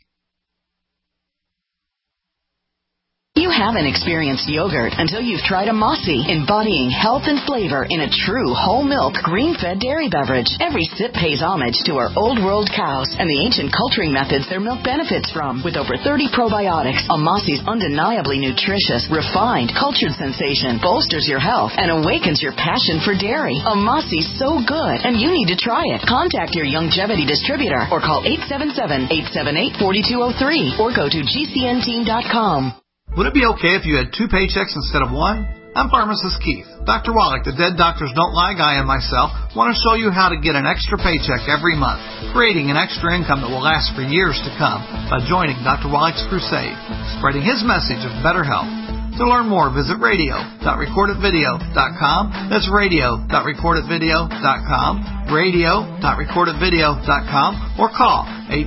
[SPEAKER 21] You haven't experienced yogurt until you've tried Amasi, embodying health and flavor in a true whole milk, green-fed dairy beverage. Every sip pays homage to our old world cows and the ancient culturing methods their milk benefits from. With over 30 probiotics, Amasi's undeniably nutritious, refined, cultured sensation bolsters your health and awakens your passion for dairy. Amasi's so good, and you need to try it. Contact your Youngevity distributor or call 877-878-4203 or go to gcnteam.com.
[SPEAKER 22] Would it be okay if you had 2 paychecks instead of 1? I'm Pharmacist Keith. Dr. Wallach, the Dead Doctors Don't Lie guy, and myself want to show you how to get an extra paycheck every month, creating an extra income that will last for years to come by joining Dr. Wallach's crusade, spreading his message of better health. To learn more, visit radio.recordedvideo.com. That's radio.recordedvideo.com, radio.recordedvideo.com, or call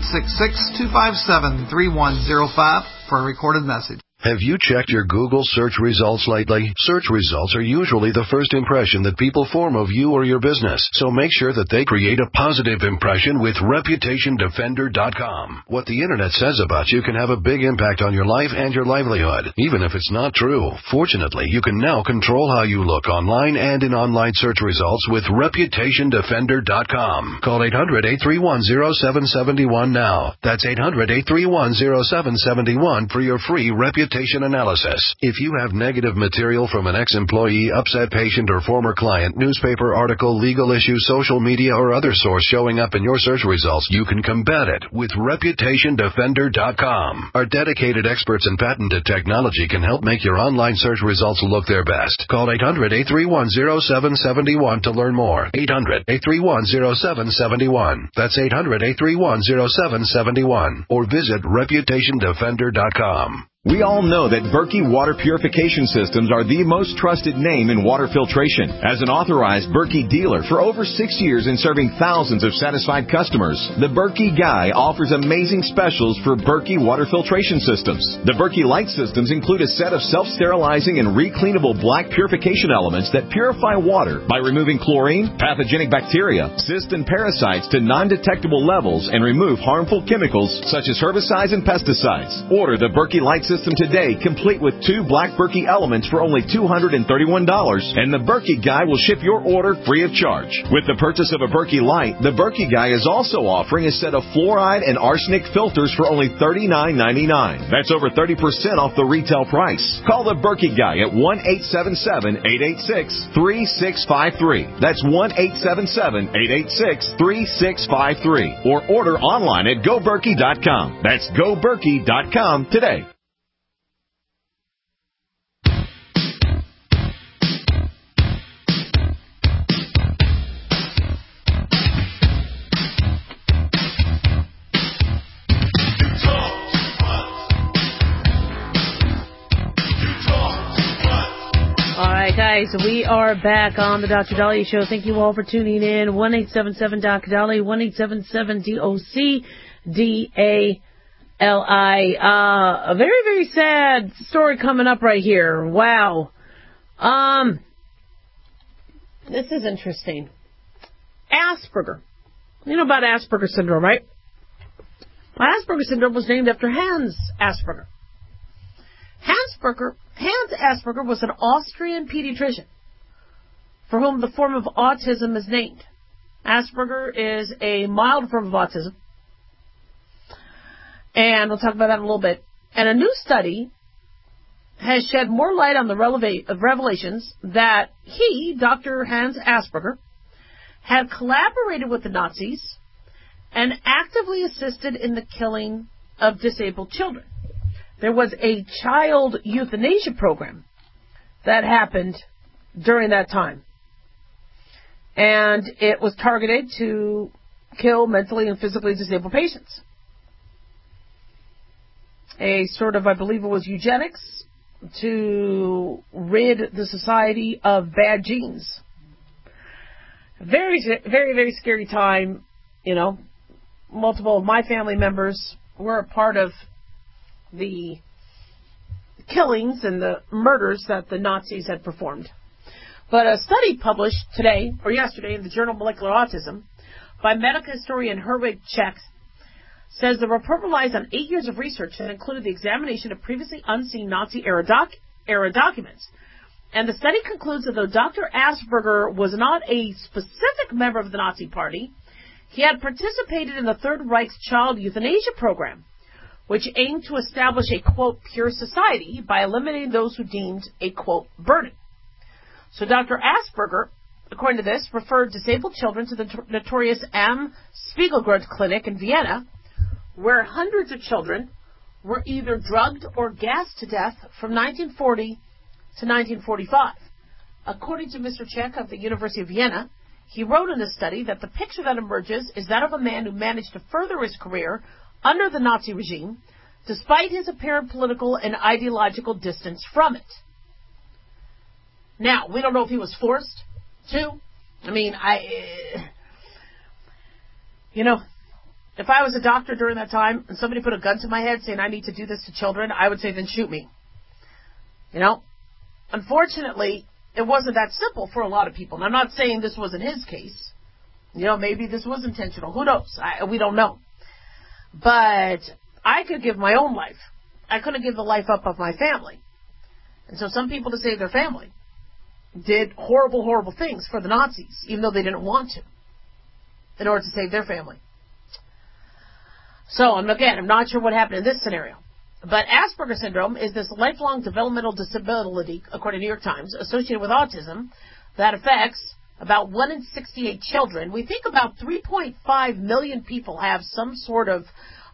[SPEAKER 22] 866-257-3105 for a recorded message.
[SPEAKER 11] Have you checked your Google search results lately? Search results are usually the first impression that people form of you or your business, so make sure that they create a positive impression with ReputationDefender.com. What the Internet says about you can have a big impact on your life and your livelihood, even if it's not true. Fortunately, you can now control how you look online and in online search results with ReputationDefender.com. Call 800-831-0771 now. That's 800-831-0771 for your free reputation analysis. If you have negative material from an ex-employee, upset patient, or former client, newspaper article, legal issue, social media, or other source showing up in your search results, you can combat it with ReputationDefender.com. Our dedicated experts in patented technology can help make your online search results look their best. Call 800-831-0771 to learn more. 800-831-0771. That's 800-831-0771. Or visit ReputationDefender.com.
[SPEAKER 23] We all know that Berkey Water Purification Systems are the most trusted name in water filtration. As an authorized Berkey dealer for over 6 years and serving thousands of satisfied customers, the Berkey Guy offers amazing specials for Berkey Water Filtration Systems. The Berkey Light Systems include a set of self-sterilizing and recleanable black purification elements that purify water by removing chlorine, pathogenic bacteria, cysts, and parasites to non-detectable levels and remove harmful chemicals such as herbicides and pesticides. Order the Berkey Light System today, complete with 2 black Berkey elements for only $231, and the Berkey Guy will ship your order free of charge. With the purchase of a Berkey Light, the Berkey Guy is also offering a set of fluoride and arsenic filters for only $39.99. That's over 30% off the retail price. Call the Berkey Guy at 1-877-886-3653. That's 1-877-886-3653. Or order online at GoBerkey.com. That's GoBerkey.com today.
[SPEAKER 4] Guys, we are back on the Dr. Dahlia Show. Thank you all for tuning in. 1-877-Dr. Dahlia, 1-877-DOC-DALI. A very, very sad story coming up right here. Wow. This is interesting. Asperger. You know about Asperger syndrome, right? Well, Asperger syndrome was named after Hans Asperger. Hans Asperger was an Austrian pediatrician for whom the form of autism is named. Asperger is a mild form of autism, and we'll talk about that in a little bit. And a new study has shed more light on the revelations that he, Dr. Hans Asperger, had collaborated with the Nazis and actively assisted in the killing of disabled children. There was a child euthanasia program that happened during that time. And it was targeted to kill mentally and physically disabled patients. A sort of, I believe it was eugenics, to rid the society of bad genes. Very, very, very scary time. You know, multiple of my family members were a part of the killings and the murders that the Nazis had performed. But a study published today, or yesterday, in the journal Molecular Autism by medical historian Herwig Czech says the report relies on 8 years of research that included the examination of previously unseen Nazi-era documents. And the study concludes that though Dr. Asperger was not a specific member of the Nazi Party, he had participated in the Third Reich's child euthanasia program, which aimed to establish a, quote, pure society by eliminating those who deemed a, quote, burden. So Dr. Asperger, according to this, referred disabled children to the notorious Am Spiegelgrund Clinic in Vienna, where hundreds of children were either drugged or gassed to death from 1940 to 1945. According to Mr. Czech of the University of Vienna, he wrote in this study that the picture that emerges is that of a man who managed to further his career under the Nazi regime, despite his apparent political and ideological distance from it. Now, we don't know if he was forced to. I mean, if I was a doctor during that time and somebody put a gun to my head saying I need to do this to children, I would say, then shoot me. You know? Unfortunately, it wasn't that simple for a lot of people. And I'm not saying this wasn't his case. You know, maybe this was intentional. Who knows? We don't know. But I could give my own life. I couldn't give the life up of my family. And so some people, to save their family, did horrible, horrible things for the Nazis, even though they didn't want to, in order to save their family. So, I'm not sure what happened in this scenario. But Asperger syndrome is this lifelong developmental disability, according to New York Times, associated with autism that affects about 1 in 68 children. We think about 3.5 million people have some sort of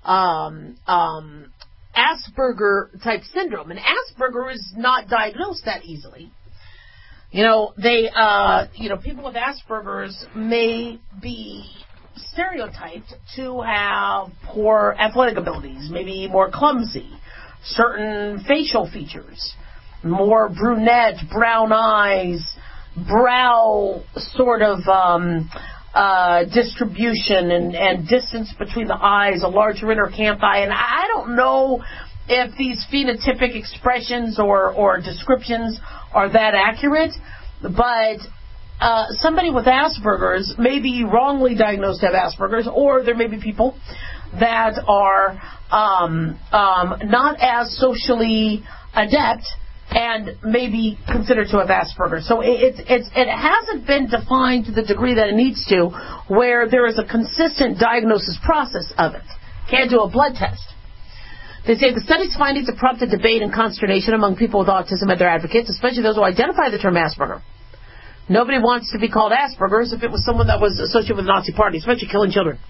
[SPEAKER 4] Asperger-type syndrome. And Asperger is not diagnosed that easily. You know, people with Asperger's may be stereotyped to have poor athletic abilities, maybe more clumsy, certain facial features, more brunette, brown eyes, brow sort of distribution and distance between the eyes, a larger inner canth eye. And I don't know if these phenotypic expressions or descriptions are that accurate, but somebody with Asperger's may be wrongly diagnosed to have Asperger's, or there may be people that are not as socially adept and may be considered to have Asperger's. So it hasn't been defined to the degree that it needs to, where there is a consistent diagnosis process of it. Can't do a blood test. They say the study's findings have prompted debate and consternation among people with autism and their advocates, especially those who identify the term Asperger. Nobody wants to be called Asperger's if it was someone that was associated with the Nazi Party, especially killing children.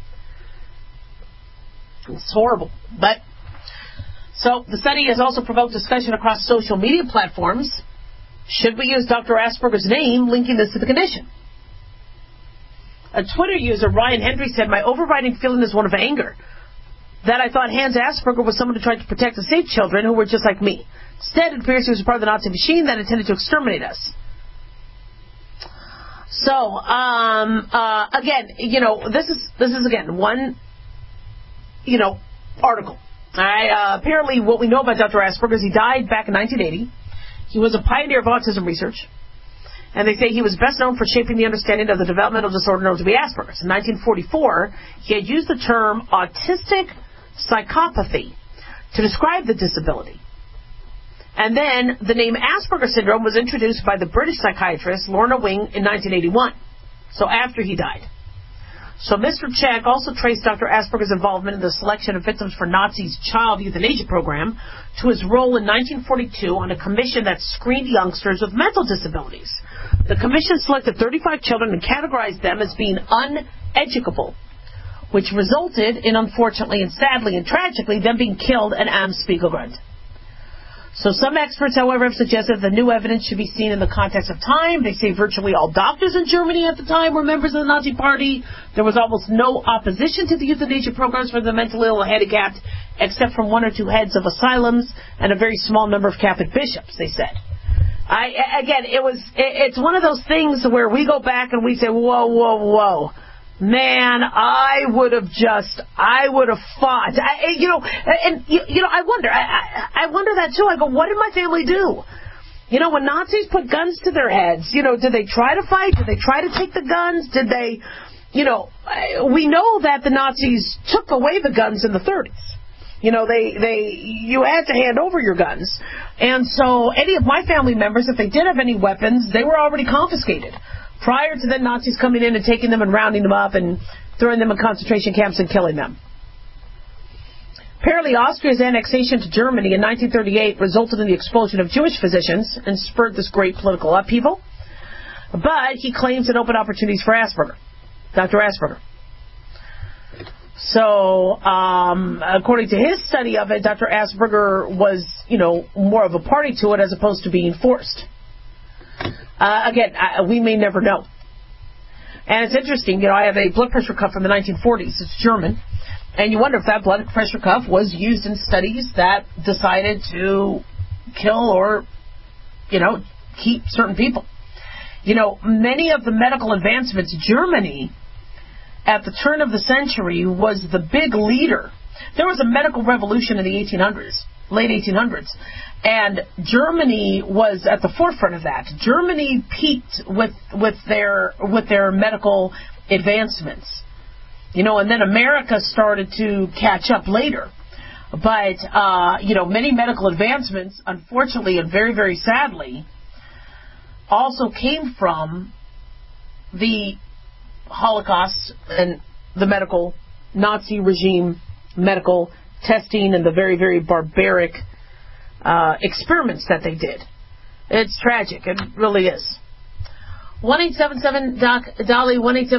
[SPEAKER 4] It's horrible. So the study has also provoked discussion across social media platforms. Should we use Dr. Asperger's name linking this to the condition? A Twitter user, Ryan Hendry, said, "My overriding feeling is one of anger. That I thought Hans Asperger was someone who tried to protect and save children who were just like me. Instead, it appears he was a part of the Nazi machine that intended to exterminate us." So, again, this is again one, article. All right. Apparently, what we know about Dr. Asperger is he died back in 1980. He was a pioneer of autism research, and they say he was best known for shaping the understanding of the developmental disorder known to be Asperger's. In 1944, he had used the term autistic psychopathy to describe the disability. And then the name Asperger syndrome was introduced by the British psychiatrist Lorna Wing in 1981, so after he died. So Mr. Check also traced Dr. Asperger's involvement in the selection of victims for Nazis' child euthanasia program to his role in 1942 on a commission that screened youngsters with mental disabilities. The commission selected 35 children and categorized them as being uneducable, which resulted in, unfortunately and sadly and tragically, them being killed at Am Spiegelgrund. So some experts, however, have suggested the new evidence should be seen in the context of time. They say virtually all doctors in Germany at the time were members of the Nazi Party. There was almost no opposition to the euthanasia programs for the mentally ill or handicapped, except from 1 or 2 heads of asylums and a very small number of Catholic bishops, they said. It's one of those things where we go back and we say, whoa. Man, I would have fought. I wonder that too. I go, what did my family do? When Nazis put guns to their heads, did they try to fight? Did they try to take the guns? Did they, we know that the Nazis took away the guns in the 30s. You had to hand over your guns. And so any of my family members, if they did have any weapons, they were already confiscated prior to the Nazis coming in and taking them and rounding them up and throwing them in concentration camps and killing them. Apparently, Austria's annexation to Germany in 1938 resulted in the expulsion of Jewish physicians and spurred this great political upheaval. But he claims it opened opportunities for Asperger, Dr. Asperger. So, according to his study of it, Dr. Asperger was, more of a party to it as opposed to being forced. We may never know. And it's interesting, I have a blood pressure cuff from the 1940s. It's German. And you wonder if that blood pressure cuff was used in studies that decided to kill or, keep certain people. Many of the medical advancements, Germany, at the turn of the century, was the big leader. There was a medical revolution in the 1800s, late 1800s. And Germany was at the forefront of that. Germany peaked with their medical advancements. And then America started to catch up later. But, many medical advancements, unfortunately and very, very sadly, also came from the Holocaust and the medical Nazi regime, medical testing, and the very, very barbaric experiments that they did. It's tragic. It really is. 1-877-DOC-DOLLY,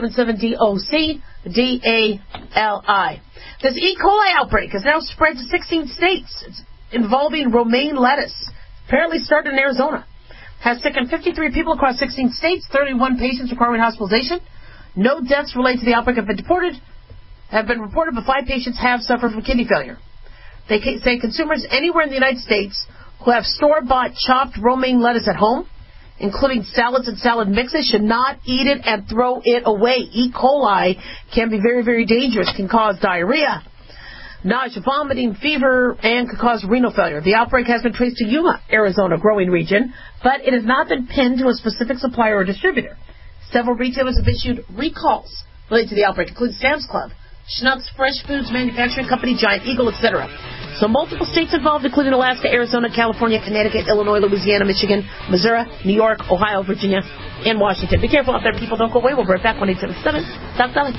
[SPEAKER 4] 1-877-DOC-DALI. This E. coli outbreak has now spread to 16 states. It's involving romaine lettuce. Apparently started in Arizona. Has sickened 53 people across 16 states, 31 patients requiring hospitalization. No deaths related to the outbreak have been reported, but 5 patients have suffered from kidney failure. They say consumers anywhere in the United States who have store-bought chopped romaine lettuce at home, including salads and salad mixes, should not eat it and throw it away. E. coli can be very, very dangerous, can cause diarrhea, nausea, vomiting, fever, and could cause renal failure. The outbreak has been traced to Yuma, Arizona growing region, but it has not been pinned to a specific supplier or distributor. Several retailers have issued recalls related to the outbreak, including Sam's Club, Schnucks, Fresh Foods Manufacturing Company, Giant Eagle, etc. So multiple states involved, including Alaska, Arizona, California, Connecticut, Illinois, Louisiana, Michigan, Missouri, New York, Ohio, Virginia, and Washington. Be careful out there, people. Don't go away. We'll be right back. 1-877-DOC-DOLLY.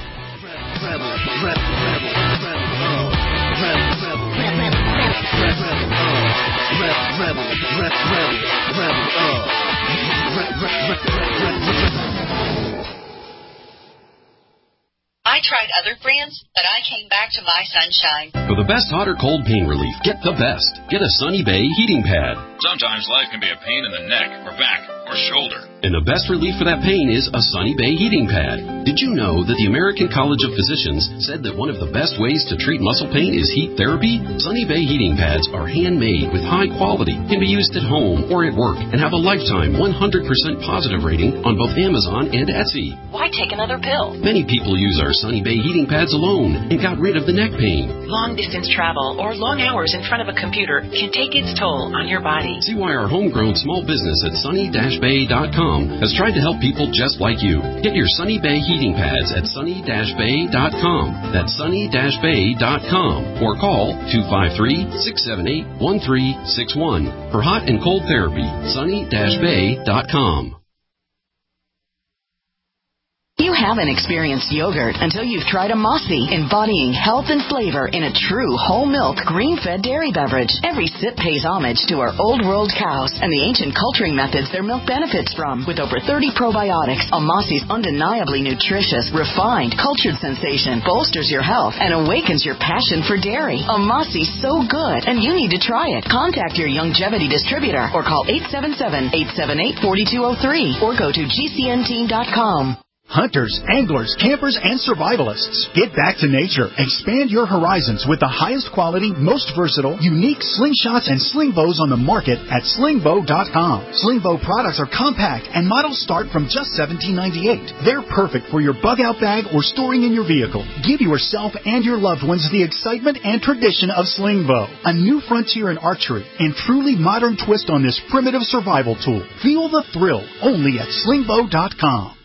[SPEAKER 1] I tried other brands, but I came back to My Sunshine.
[SPEAKER 2] For the best hot or cold pain relief, get the best. Get a Sunny Bay heating pad.
[SPEAKER 3] Sometimes life can be a pain in the neck or back or shoulder.
[SPEAKER 2] And the best relief for that pain is a Sunny Bay heating pad. Did you know that the American College of Physicians said that one of the best ways to treat muscle pain is heat therapy? Sunny Bay heating pads are handmade with high quality, can be used at home or at work, and have a lifetime 100% positive rating on both Amazon and Etsy.
[SPEAKER 1] Why take another pill?
[SPEAKER 2] Many people use our Sunny Bay heating pads alone and got rid of the neck pain.
[SPEAKER 1] Long distance travel or long hours in front of a computer can take its toll on your body.
[SPEAKER 2] See why our homegrown small business at sunny-bay.com has tried to help people just like you. Get your Sunny Bay heating pads at sunny-bay.com. That's sunny-bay.com. Or call 253-678-1361 for hot and cold therapy. sunny-bay.com.
[SPEAKER 21] You haven't experienced yogurt until you've tried a Mossy, embodying health and flavor in a true whole milk, green-fed dairy beverage. Every sip pays homage to our old world cows and the ancient culturing methods their milk benefits from. With over 30 probiotics, a Mossy's undeniably nutritious, refined, cultured sensation bolsters your health and awakens your passion for dairy. A Mossy's so good, and you need to try it. Contact your Youngevity distributor or call 877-878-4203 or go to GCNteam.com.
[SPEAKER 12] Hunters, anglers, campers, and survivalists. Get back to nature. Expand your horizons with the highest quality, most versatile, unique slingshots and sling bows on the market at slingbow.com. Sling bow products are compact and models start from just $17.98. They're perfect for your bug-out bag or storing in your vehicle. Give yourself and your loved ones the excitement and tradition of sling bow. A new frontier in archery and truly modern twist on this primitive survival tool. Feel the thrill only at slingbow.com.